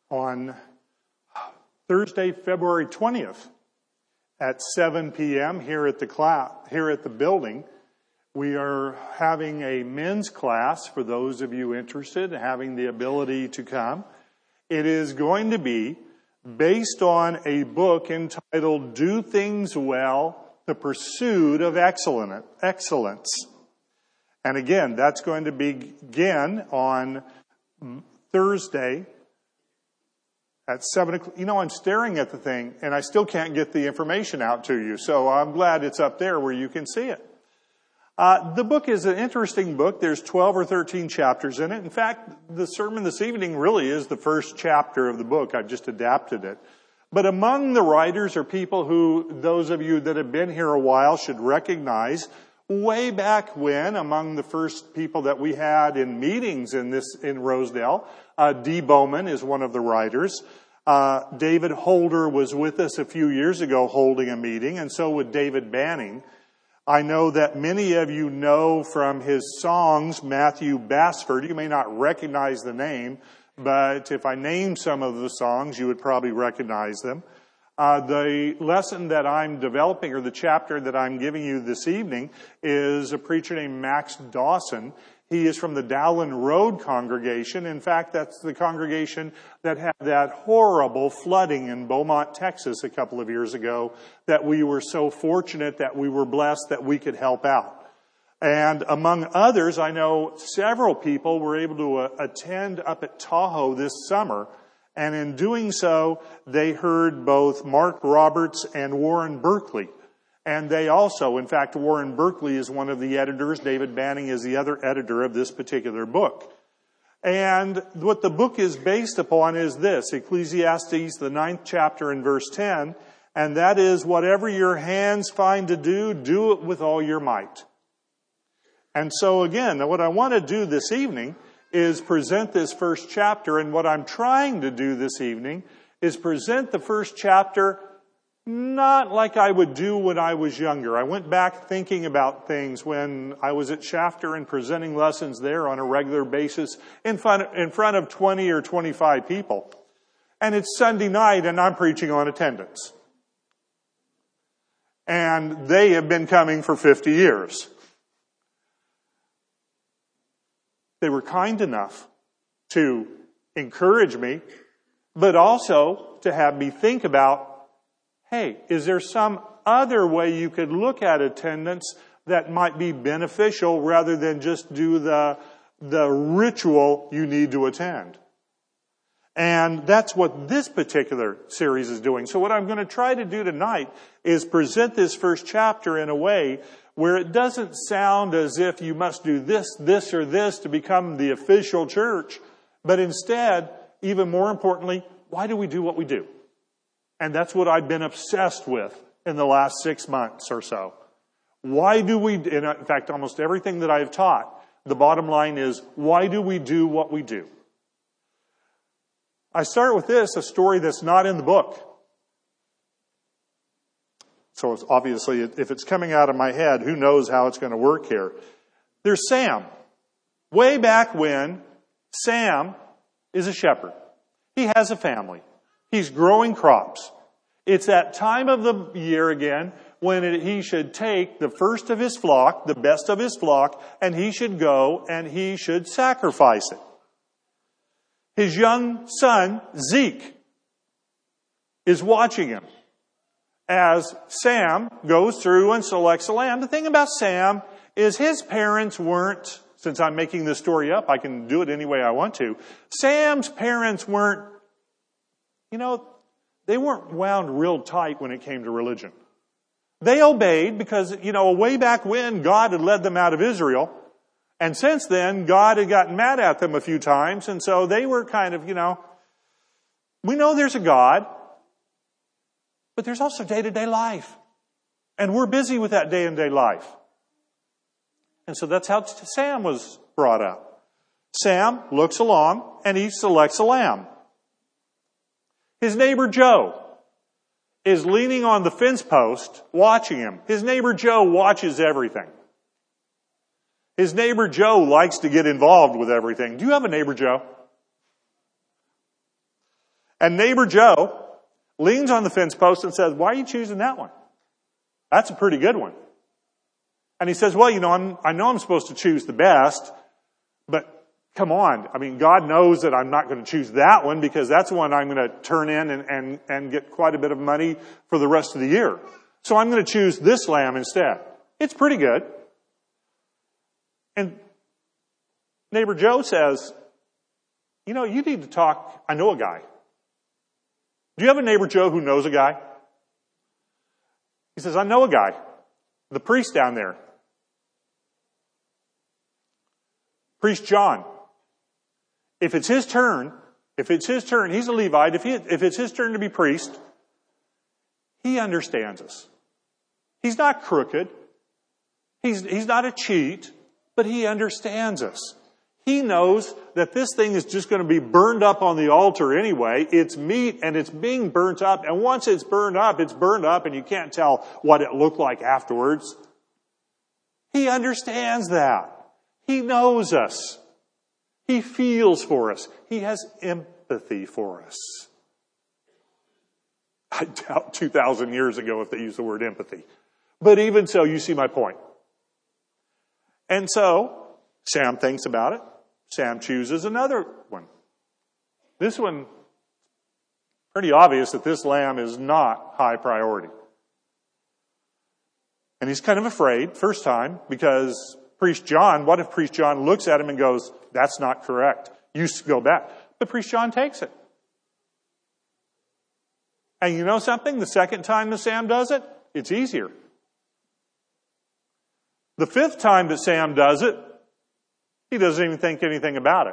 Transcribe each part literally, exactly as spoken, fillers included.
on Thursday, February twentieth at seven p.m. here at the class, here at the building. We are having a men's class for those of you interested in having the ability to come. It is going to be based on a book entitled Do Things Well, The Pursuit of Excellence. And again, that's going to begin on Thursday at seven o'clock. You know, I'm staring at the thing and I still can't get the information out to you. So I'm glad it's up there where you can see it. Uh, the book is an interesting book. There's twelve or thirteen chapters in it. In fact, the sermon this evening really is the first chapter of the book. I've just adapted it. But among the writers are people who, those of you that have been here a while should recognize. Way back when, among the first people that we had in meetings in this, in Rosedale, uh, Dee Bowman is one of the writers. Uh, David Holder was with us a few years ago holding a meeting, and so would David Banning. I know that many of you know from his songs Matthew Basford. You may not recognize the name, but if I name some of the songs, you would probably recognize them. Uh, the lesson that I'm developing, or the chapter that I'm giving you this evening, is a preacher named Max Dawson. He is from the Dowland Road congregation. In fact, that's the congregation that had that horrible flooding in Beaumont, Texas a couple of years ago, that we were so fortunate that we were blessed that we could help out. And among others, I know several people were able to uh, attend up at Tahoe this summer. And in doing so, they heard both Mark Roberts and Warren Berkeley. And they also, in fact, Warren Berkeley is one of the editors. David Banning is the other editor of this particular book. And what the book is based upon is this, Ecclesiastes, the ninth chapter and verse ten. And that is, whatever your hands find to do, do it with all your might. And so again, what I want to do this evening is present this first chapter, and what I'm trying to do this evening is present the first chapter not like I would do when I was younger. I went back thinking about things when I was at Shafter and presenting lessons there on a regular basis in front, in front of twenty or twenty-five people. And it's Sunday night and I'm preaching on attendance. And they have been coming for fifty years. They were kind enough to encourage me, but also to have me think about, hey, is there some other way you could look at attendance that might be beneficial rather than just do the, the ritual you need to attend? And that's what this particular series is doing. So what I'm going to try to do tonight is present this first chapter in a way where it doesn't sound as if you must do this, this, or this to become the official church, but instead, even more importantly, why do we do what we do? And that's what I've been obsessed with in the last six months or so. Why do we, in fact, almost everything that I've taught, the bottom line is, why do we do what we do? I start with this, a story that's not in the book. So it's obviously, if it's coming out of my head, who knows how it's going to work here. There's Sam. Way back when, Sam is a shepherd. He has a family. He's growing crops. It's that time of the year again when it, he should take the first of his flock, the best of his flock, and he should go and he should sacrifice it. His young son, Zeke, is watching him as Sam goes through and selects a lamb. The thing about Sam is his parents weren't, since I'm making this story up, I can do it any way I want to. Sam's parents weren't, you know, they weren't wound real tight when it came to religion. They obeyed because, you know, way back when God had led them out of Israel. And since then, God had gotten mad at them a few times. And so they were kind of, you know, we know there's a God, but there's also day-to-day life. And we're busy with that day-to-day life. And so that's how Sam was brought up. Sam looks along and he selects a lamb. His neighbor Joe is leaning on the fence post watching him. His neighbor Joe watches everything. His neighbor Joe likes to get involved with everything. Do you have a neighbor Joe? And neighbor Joe leans on the fence post and says, why are you choosing that one? That's a pretty good one. And he says, well, you know, I'm, I know I'm supposed to choose the best, but come on. I mean, God knows that I'm not going to choose that one because that's the one I'm going to turn in and, and, and get quite a bit of money for the rest of the year. So I'm going to choose this lamb instead. It's pretty good. And neighbor Joe says, you know, you need to talk. I know a guy. Do you have a neighbor Joe who knows a guy? He says, I know a guy. The priest down there. Priest John. If it's his turn, if it's his turn, he's a Levite. If, he, if it's his turn to be priest, he understands us. He's not crooked. He's, he's not a cheat, but he understands us. He knows that this thing is just going to be burned up on the altar anyway. It's meat and it's being burnt up. And once it's burned up, it's burned up and you can't tell what it looked like afterwards. He understands that. He knows us. He feels for us. He has empathy for us. I doubt two thousand years ago if they used the word empathy. But even so, you see my point. And so, Sam thinks about it. Sam chooses another one. This one, pretty obvious that this lamb is not high priority. And he's kind of afraid, first time, because Priest John, what if Priest John looks at him and goes, that's not correct. You go back. But Priest John takes it. And you know something? The second time that Sam does it, it's easier. The fifth time that Sam does it, he doesn't even think anything about it.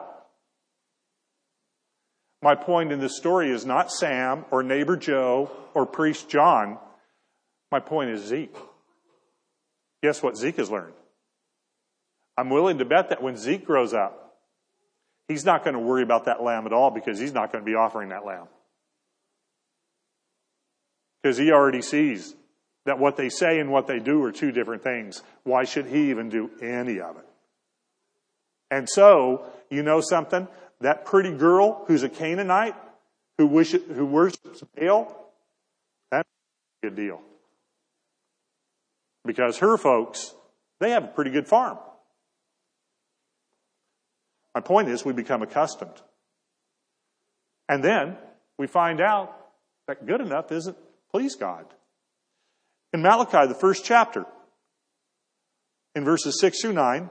My point in this story is not Sam or neighbor Joe or Priest John. My point is Zeke. Guess what Zeke has learned? I'm willing to bet that when Zeke grows up, he's not going to worry about that lamb at all because he's not going to be offering that lamb. Because he already sees that what they say and what they do are two different things. Why should he even do any of it? And so, you know something? That pretty girl who's a Canaanite, who wishes, who worships Baal, that's a good deal. Because her folks, they have a pretty good farm. My point is we become accustomed. And then we find out that good enough isn't please God. In Malachi, the first chapter, in verses six through nine,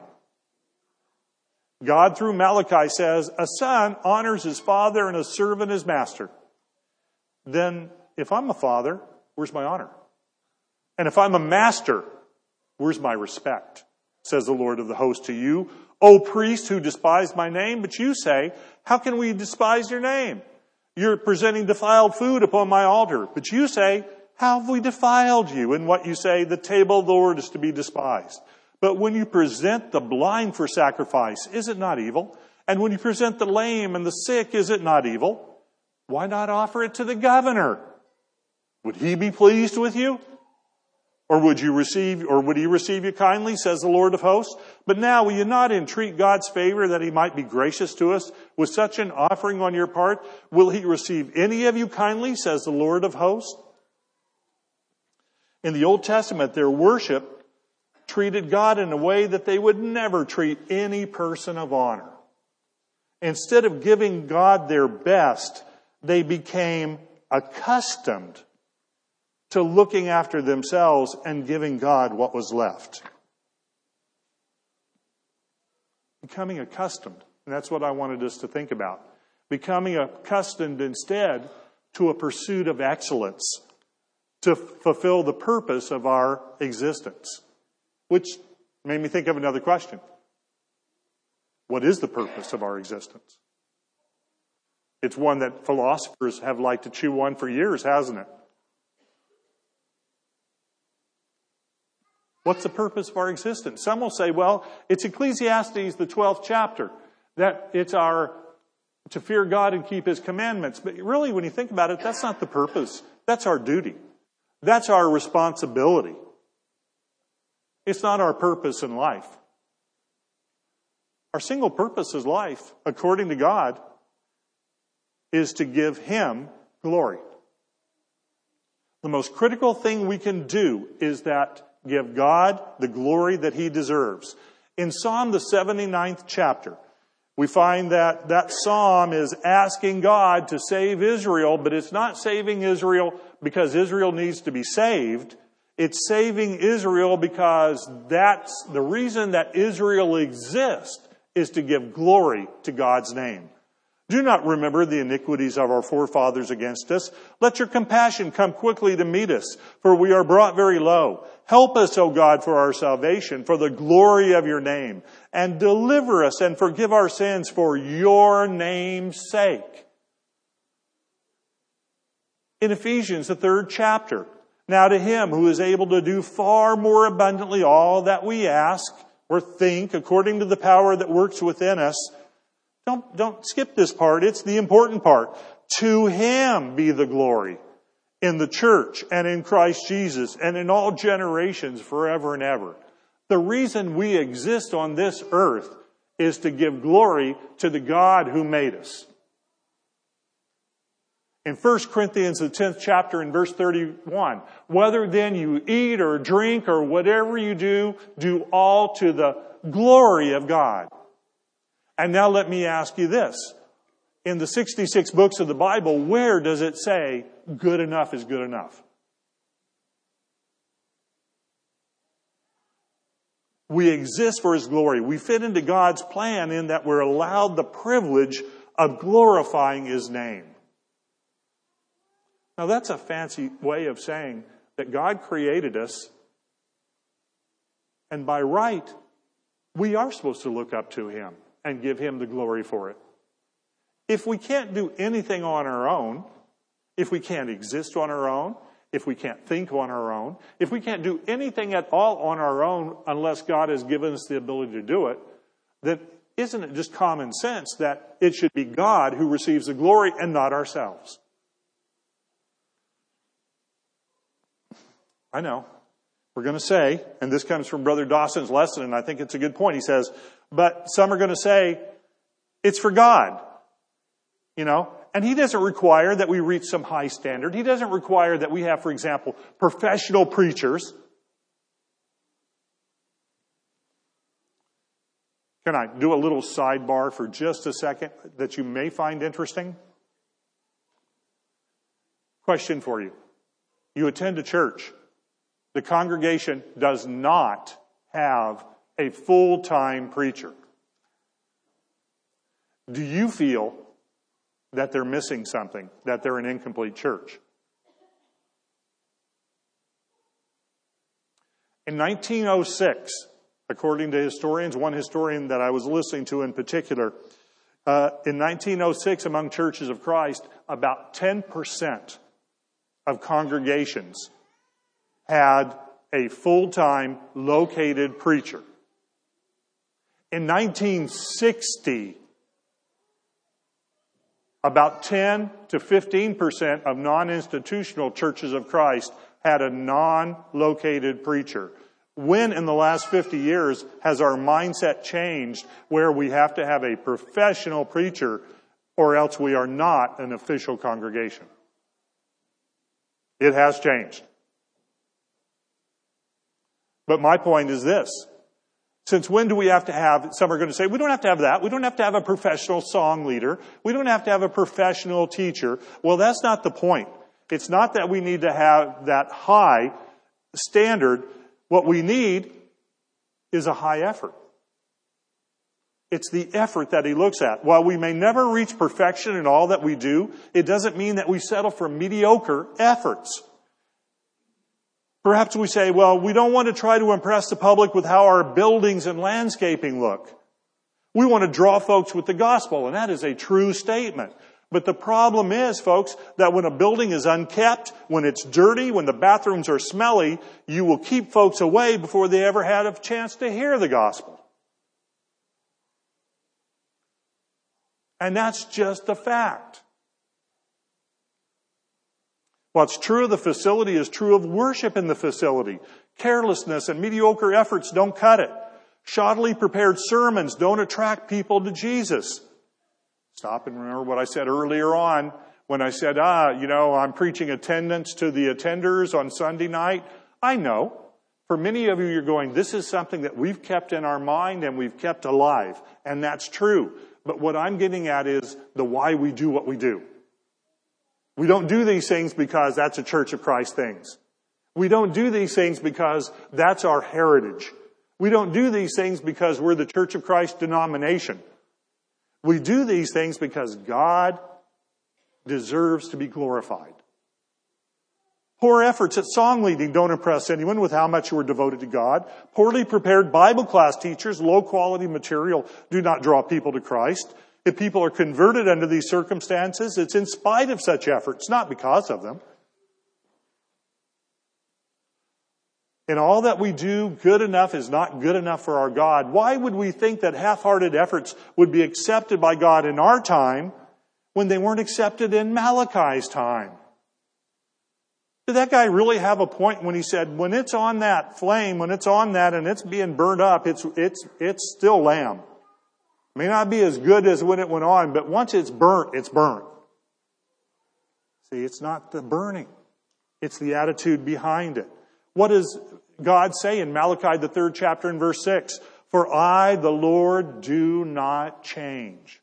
God through Malachi says, a son honors his father and a servant his master. Then if I'm a father, where's my honor? And if I'm a master, where's my respect? Says the Lord of the host to you, O priest who despise my name. But you say, how can we despise your name? You're presenting defiled food upon my altar. But you say, how have we defiled you? In what you say, the table of the Lord is to be despised. But when you present the blind for sacrifice, is it not evil? And when you present the lame and the sick, is it not evil? Why not offer it to the governor? Would he be pleased with you? Or would you receive, or would he receive you kindly, says the Lord of hosts? But now will you not entreat God's favor that he might be gracious to us with such an offering on your part? Will he receive any of you kindly, says the Lord of hosts? In the Old Testament, their worship treated God in a way that they would never treat any person of honor. Instead of giving God their best, they became accustomed to looking after themselves and giving God what was left. Becoming accustomed. And that's what I wanted us to think about. Becoming accustomed instead to a pursuit of excellence to fulfill the purpose of our existence. Which made me think of another question. What is the purpose of our existence? It's one that philosophers have liked to chew on for years, hasn't it? What's the purpose of our existence? Some will say, well, it's Ecclesiastes, the twelfth chapter, that it's our to fear God and keep his commandments. But really, when you think about it, that's not the purpose. That's our duty. That's our responsibility. It's not our purpose in life. Our single purpose in life, according to God, is to give Him glory. The most critical thing we can do is that give God the glory that He deserves. In Psalm, the seventy-ninth chapter, we find that that psalm is asking God to save Israel, but it's not saving Israel because Israel needs to be saved. It's saving Israel because that's the reason that Israel exists is to give glory to God's name. Do not remember the iniquities of our forefathers against us. Let your compassion come quickly to meet us, for we are brought very low. Help us, O God, for our salvation, for the glory of your name, and deliver us and forgive our sins for your name's sake. In Ephesians, the third chapter, now to Him who is able to do far more abundantly all that we ask or think, according to the power that works within us. Don't, don't skip this part. It's the important part. To Him be the glory in the church and in Christ Jesus and in all generations forever and ever. The reason we exist on this earth is to give glory to the God who made us. In First Corinthians, the tenth chapter, in verse thirty-one, whether then you eat or drink or whatever you do, do all to the glory of God. And now let me ask you this. In the sixty-six books of the Bible, where does it say good enough is good enough? We exist for His glory. We fit into God's plan in that we're allowed the privilege of glorifying His name. Now that's a fancy way of saying that God created us, and by right, we are supposed to look up to Him and give Him the glory for it. If we can't do anything on our own, if we can't exist on our own, if we can't think on our own, if we can't do anything at all on our own unless God has given us the ability to do it, then isn't it just common sense that it should be God who receives the glory and not ourselves? I know. We're going to say, and this comes from Brother Dawson's lesson, and I think it's a good point. He says, but some are going to say, it's for God. You know, and He doesn't require that we reach some high standard. He doesn't require that we have, for example, professional preachers. Can I do a little sidebar for just a second that you may find interesting? Question for you. You attend a church. The congregation does not have a full-time preacher. Do you feel that they're missing something, that they're an incomplete church? In nineteen oh six, according to historians, one historian that I was listening to in particular, uh, in nineteen oh six among churches of Christ, about ten percent of congregations had a full-time located preacher. In nineteen sixty, about ten to fifteen percent of non-institutional churches of Christ had a non-located preacher. When in the last fifty years has our mindset changed where we have to have a professional preacher or else we are not an official congregation? It has changed. But my point is this. Since when do we have to have, some are going to say, we don't have to have that. We don't have to have a professional song leader. We don't have to have a professional teacher. Well, that's not the point. It's not that we need to have that high standard. What we need is a high effort. It's the effort that He looks at. While we may never reach perfection in all that we do, it doesn't mean that we settle for mediocre efforts. Perhaps we say, well, we don't want to try to impress the public with how our buildings and landscaping look. We want to draw folks with the gospel, and that is a true statement. But the problem is, folks, that when a building is unkept, when it's dirty, when the bathrooms are smelly, you will keep folks away before they ever had a chance to hear the gospel. And that's just a fact. What's true of the facility is true of worship in the facility. Carelessness and mediocre efforts don't cut it. Shoddily prepared sermons don't attract people to Jesus. Stop and remember what I said earlier on when I said, ah, you know, I'm preaching attendance to the attenders on Sunday night. I know. For many of you, you're going, this is something that we've kept in our mind and we've kept alive. And that's true. But what I'm getting at is the why we do what we do. We don't do these things because that's a Church of Christ things. We don't do these things because that's our heritage. We don't do these things because we're the Church of Christ denomination. We do these things because God deserves to be glorified. Poor efforts at song leading don't impress anyone with how much you are devoted to God. Poorly prepared Bible class teachers, low quality material do not draw people to Christ. If people are converted under these circumstances, it's in spite of such efforts, not because of them. In all that we do, good enough is not good enough for our God. Why would we think that half-hearted efforts would be accepted by God in our time when they weren't accepted in Malachi's time? Did that guy really have a point when he said, when it's on that flame, when it's on that and it's being burned up, it's, it's, it's still lamb. It may not be as good as when it went on, but once it's burnt, it's burnt. See, it's not the burning. It's the attitude behind it. What does God say in Malachi, the third chapter and verse six? For I, the Lord, do not change.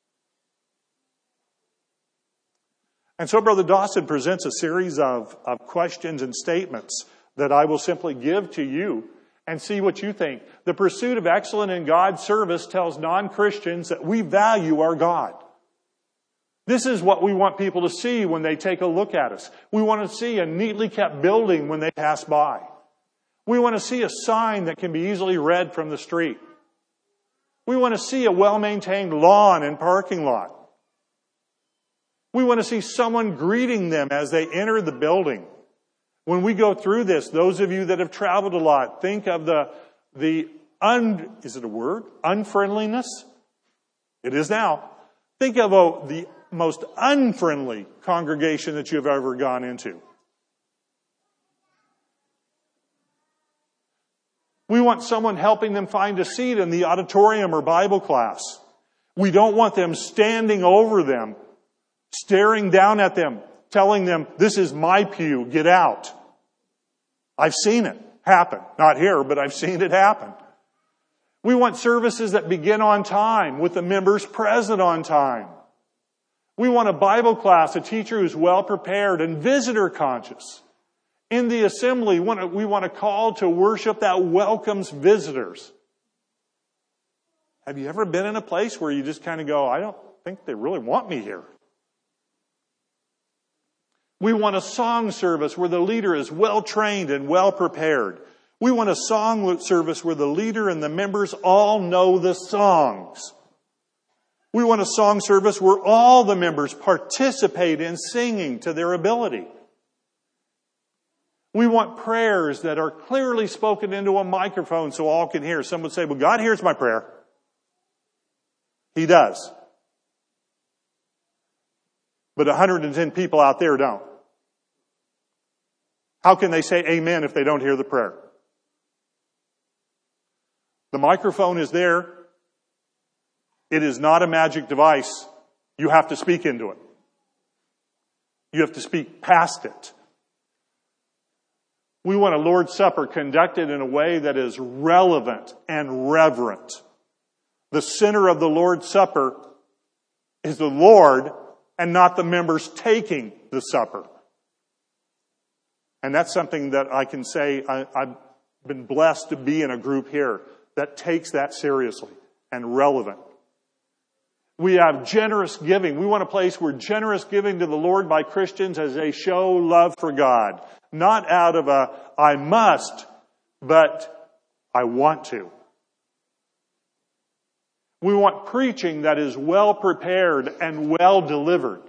And so Brother Dawson presents a series of, of questions and statements that I will simply give to you and see what you think. The pursuit of excellence in God's service tells non-Christians that we value our God. This is what we want people to see when they take a look at us. We want to see a neatly kept building when they pass by. We want to see a sign that can be easily read from the street. We want to see a well-maintained lawn and parking lot. We want to see someone greeting them as they enter the building. When we go through this, those of you that have traveled a lot, think of the, the un, is it a word? Unfriendliness? It is now. Think of a, the most unfriendly congregation that you've ever gone into. We want someone helping them find a seat in the auditorium or Bible class. We don't want them standing over them, staring down at them, telling them, this is my pew, get out. I've seen it happen. Not here, but I've seen it happen. We want services that begin on time with the members present on time. We want a Bible class, a teacher who's well prepared and visitor conscious. In the assembly, we want a call to worship that welcomes visitors. Have you ever been in a place where you just kind of go, I don't think they really want me here? We want a song service where the leader is well trained and well prepared. We want a song service where the leader and the members all know the songs. We want a song service where all the members participate in singing to their ability. We want prayers that are clearly spoken into a microphone so all can hear. Some would say, well, God hears my prayer. He does. But one hundred ten people out there don't. How can they say amen if they don't hear the prayer? The microphone is there. It is not a magic device. You have to speak into it. You have to speak past it. We want a Lord's Supper conducted in a way that is relevant and reverent. The center of the Lord's Supper is the Lord and not the members taking the supper. And that's something that I can say I, I've been blessed to be in a group here that takes that seriously and relevant. We have generous giving. We want a place where generous giving to the Lord by Christians as they show love for God. Not out of a, I must, but I want to. We want preaching that is well prepared and well delivered.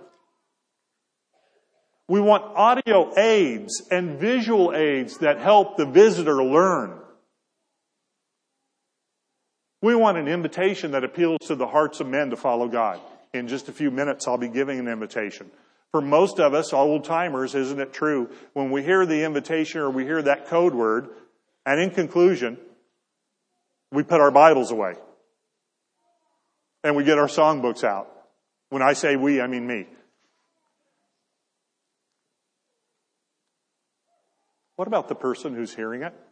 We want audio aids and visual aids that help the visitor learn. We want an invitation that appeals to the hearts of men to follow God. In just a few minutes, I'll be giving an invitation. For most of us, old timers, isn't it true? When we hear the invitation or we hear that code word, and in conclusion, we put our Bibles away. And we get our songbooks out. When I say we, I mean me. What about the person who's hearing it?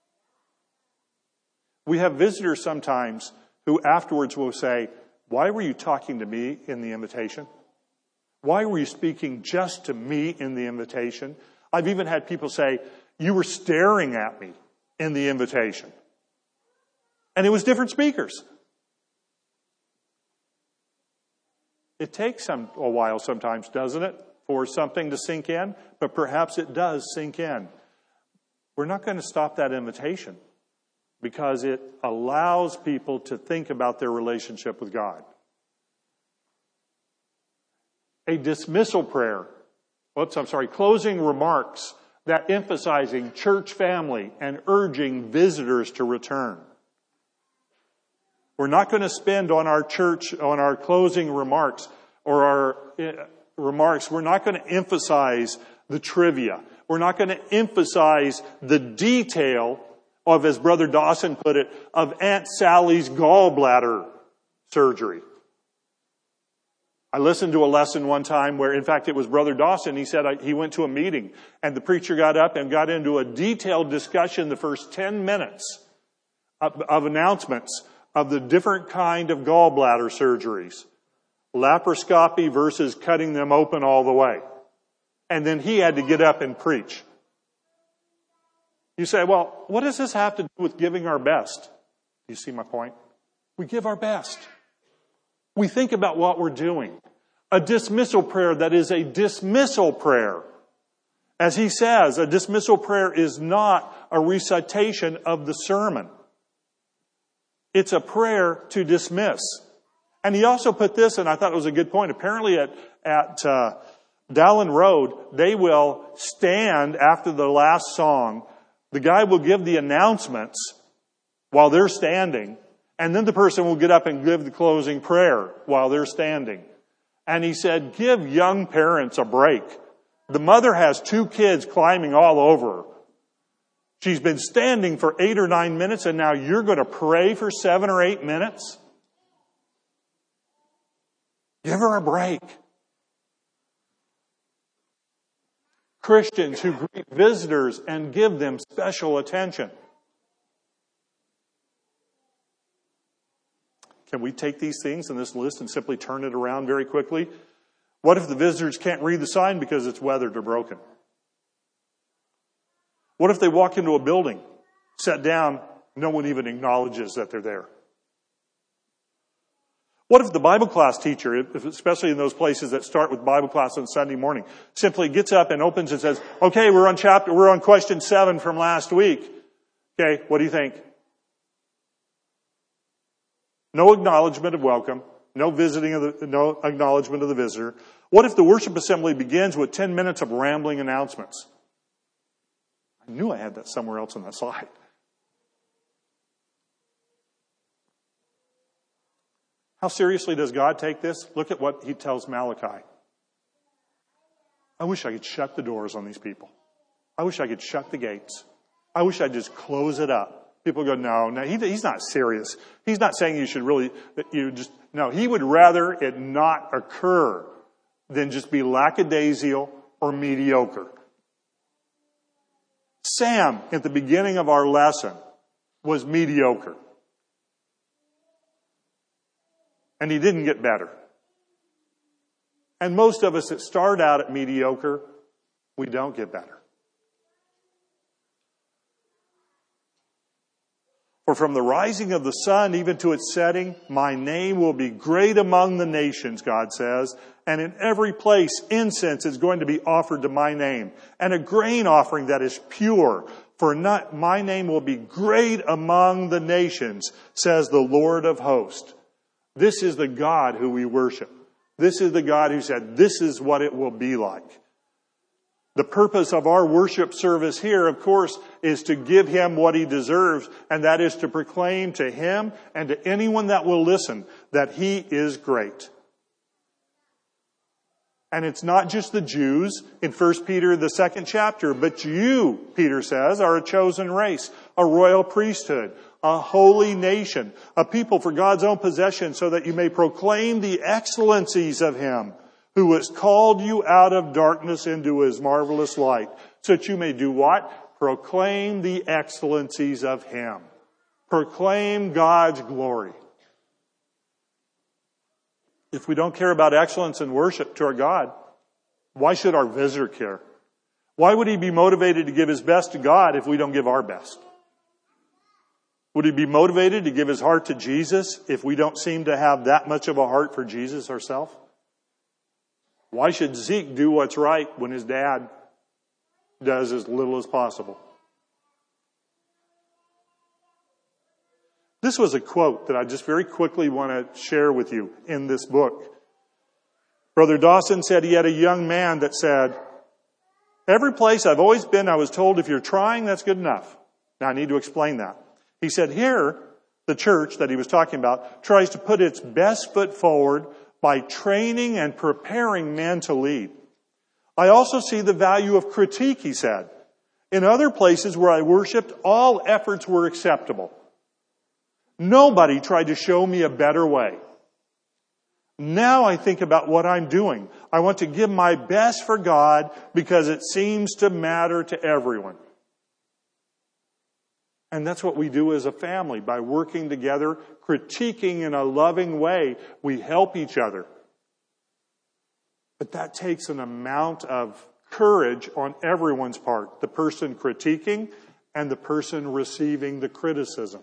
We have visitors sometimes who afterwards will say, why were you talking to me in the invitation? Why were you speaking just to me in the invitation? I've even had people say, you were staring at me in the invitation. And it was different speakers. It takes some, a while sometimes, doesn't it, for something to sink in? But perhaps it does sink in. We're not going to stop that invitation because it allows people to think about their relationship with God. A dismissal prayer, oops, I'm sorry, closing remarks that emphasizing church family and urging visitors to return. We're not going to spend on our church, on our closing remarks or our uh, remarks, we're not going to emphasize the trivia. We're not going to emphasize the detail of, as Brother Dawson put it, of Aunt Sally's gallbladder surgery. I listened to a lesson one time where, in fact, it was Brother Dawson. He said he went to a meeting and the preacher got up and got into a detailed discussion the first ten minutes of, of announcements of the different kind of gallbladder surgeries. Laparoscopy versus cutting them open all the way. And then he had to get up and preach. You say, well, what does this have to do with giving our best? Do you see my point? We give our best. We think about what we're doing. A dismissal prayer that is a dismissal prayer. As he says, a dismissal prayer is not a recitation of the sermon. It's a prayer to dismiss. And he also put this, and I thought it was a good point. Apparently at, at uh, Dallin Road, they will stand after the last song. The guy will give the announcements while they're standing. And then the person will get up and give the closing prayer while they're standing. And he said, give young parents a break. The mother has two kids climbing all over her. She's been standing for eight or nine minutes and now you're going to pray for seven or eight minutes? Give her a break. Christians who greet visitors and give them special attention. Can we take these things in this list and simply turn it around very quickly? What if the visitors can't read the sign because it's weathered or broken? What if they walk into a building, sit down, no one even acknowledges that they're there? What if the Bible class teacher, especially in those places that start with Bible class on Sunday morning, simply gets up and opens and says, okay, we're on chapter, we're on question seven from last week. Okay, what do you think? No acknowledgement of welcome. No visiting of the, no acknowledgement of the visitor. What if the worship assembly begins with ten minutes of rambling announcements? I knew I had that somewhere else on that slide. How seriously does God take this? Look at what he tells Malachi. I wish I could shut the doors on these people. I wish I could shut the gates. I wish I'd just close it up. People go, no, no, he, he's not serious. He's not saying you should really, you just, no, he would rather it not occur than just be lackadaisical or mediocre. Sam, at the beginning of our lesson, was mediocre. And he didn't get better. And most of us that start out at mediocre, we don't get better. For from the rising of the sun even to its setting, my name will be great among the nations, God says. And in every place, incense is going to be offered to my name. And a grain offering that is pure. For not, my name will be great among the nations, says the Lord of hosts. This is the God who we worship. This is the God who said, this is what it will be like. The purpose of our worship service here, of course, is to give him what he deserves, and that is to proclaim to him and to anyone that will listen that he is great. And it's not just the Jews in First Peter, the second chapter, but you, Peter says, are a chosen race, a royal priesthood, a holy nation, a people for God's own possession, so that you may proclaim the excellencies of Him who has called you out of darkness into His marvelous light. So that you may do what? Proclaim the excellencies of Him. Proclaim God's glory. If we don't care about excellence and worship to our God, why should our visitor care? Why would he be motivated to give his best to God if we don't give our best? Would he be motivated to give his heart to Jesus if we don't seem to have that much of a heart for Jesus ourselves? Why should Zeke do what's right when his dad does as little as possible? This was a quote that I just very quickly want to share with you in this book. Brother Dawson said he had a young man that said, "Every place I've always been, I was told if you're trying, that's good enough." Now I need to explain that. He said here, the church that he was talking about tries to put its best foot forward by training and preparing men to lead. I also see the value of critique, he said. In other places where I worshiped, all efforts were acceptable. Nobody tried to show me a better way. Now I think about what I'm doing. I want to give my best for God because it seems to matter to everyone. And that's what we do as a family. By working together, critiquing in a loving way, we help each other. But that takes an amount of courage on everyone's part. The person critiquing and the person receiving the criticism.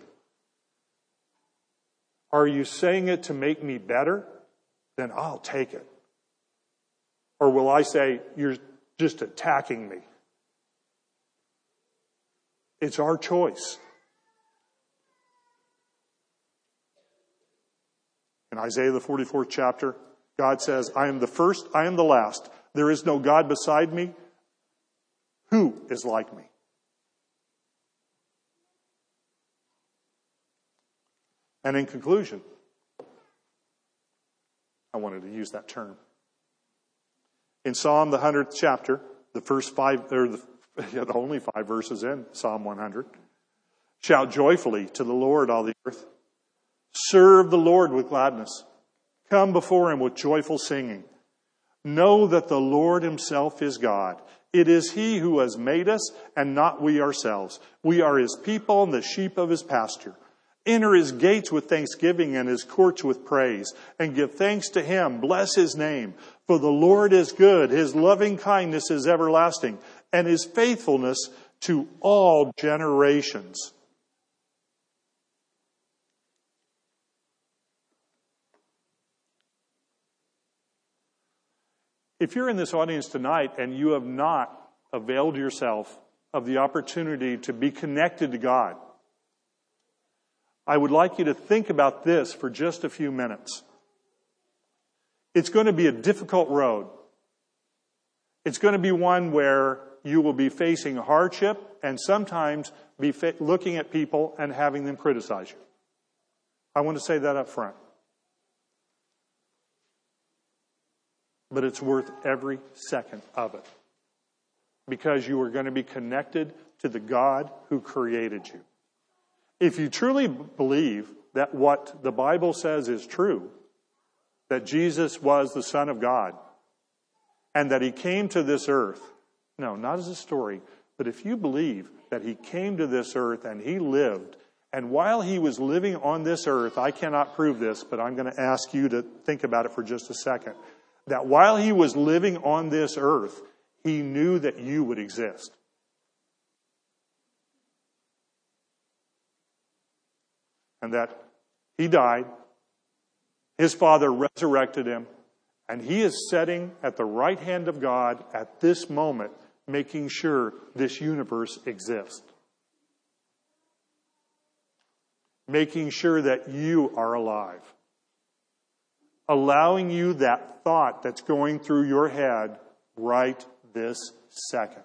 Are you saying it to make me better? Then I'll take it. Or will I say, you're just attacking me? It's our choice. In Isaiah the forty-fourth chapter, God says, I am the first, I am the last. There is no God beside me. Who is like me? And in conclusion, I wanted to use that term. In Psalm, the hundredth chapter, the first five, or the, yeah, the only five verses in Psalm one hundred. Shout joyfully to the Lord, all the earth. Serve the Lord with gladness. Come before Him with joyful singing. Know that the Lord Himself is God. It is He who has made us and not we ourselves. We are His people and the sheep of His pasture. Enter His gates with thanksgiving and His courts with praise, and give thanks to Him. Bless His name. For the Lord is good. His loving kindness is everlasting, and His faithfulness to all generations. If you're in this audience tonight and you have not availed yourself of the opportunity to be connected to God, I would like you to think about this for just a few minutes. It's going to be a difficult road. It's going to be one where you will be facing hardship and sometimes be fa- looking at people and having them criticize you. I want to say that up front. But it's worth every second of it. Because you are going to be connected to the God who created you. If you truly believe that what the Bible says is true, that Jesus was the Son of God, and that He came to this earth, no, not as a story, but if you believe that He came to this earth and He lived, and while He was living on this earth, I cannot prove this, but I'm going to ask you to think about it for just a second, that while He was living on this earth, He knew that you would exist. And that He died, His Father resurrected Him, and He is sitting at the right hand of God at this moment, making sure this universe exists. Making sure that you are alive. Allowing you that thought that's going through your head right this second.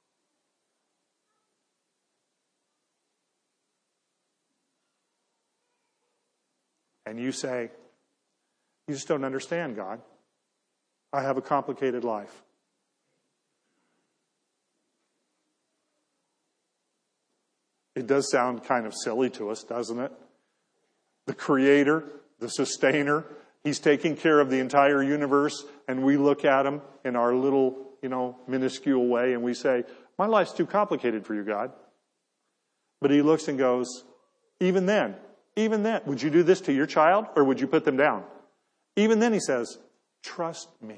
And you say, you just don't understand, God. I have a complicated life. It it does sound kind of silly to us, doesn't it? The creator, the sustainer, he's taking care of the entire universe, and we look at him in our little, you know, minuscule way, and we say, my life's too complicated for you, God. But he looks and goes, even then, even then, would you do this to your child, or would you put them down? Even then, he says, trust me.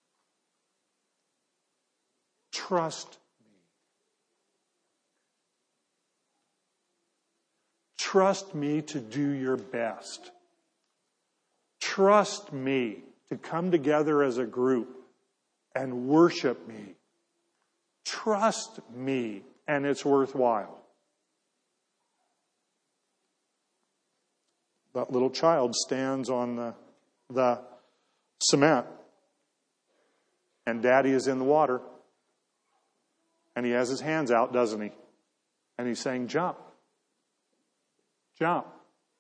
Trust me. Trust me to do your best. Trust me to come together as a group and worship me. Trust me, and it's worthwhile. That little child stands on the, the cement, and Daddy is in the water, and he has his hands out, doesn't he? And he's saying, jump. Jump.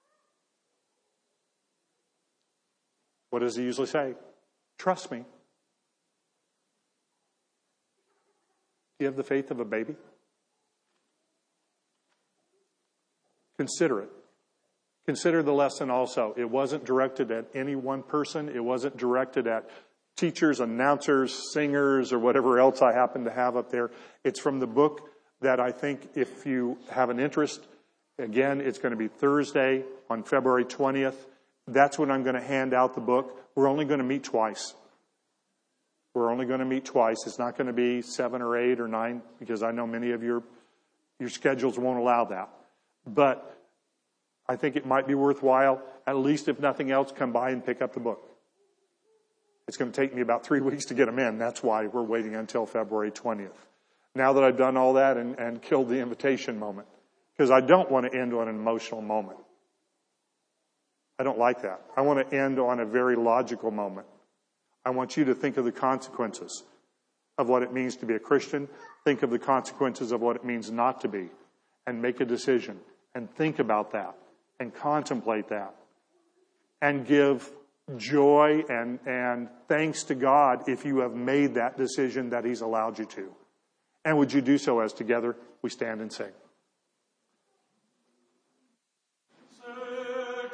What does he usually say? Trust me. Do you have the faith of a baby? Consider it. Consider the lesson also. It wasn't directed at any one person. It wasn't directed at teachers, announcers, singers, or whatever else I happen to have up there. It's from the book that I think if you have an interest, again, it's going to be Thursday on February twentieth. That's when I'm going to hand out the book. We're only going to meet twice. We're only going to meet twice. It's not going to be seven or eight or nine, because I know many of your your schedules won't allow that. But I think it might be worthwhile, at least if nothing else, come by and pick up the book. It's going to take me about three weeks to get them in. That's why we're waiting until February twentieth. Now that I've done all that and, and killed the invitation moment, because I don't want to end on an emotional moment. I don't like that. I want to end on a very logical moment. I want you to think of the consequences of what it means to be a Christian. Think of the consequences of what it means not to be, and make a decision, and think about that, and contemplate that, and give joy and, and thanks to God if you have made that decision that He's allowed you to. And would you do so as together we stand and sing?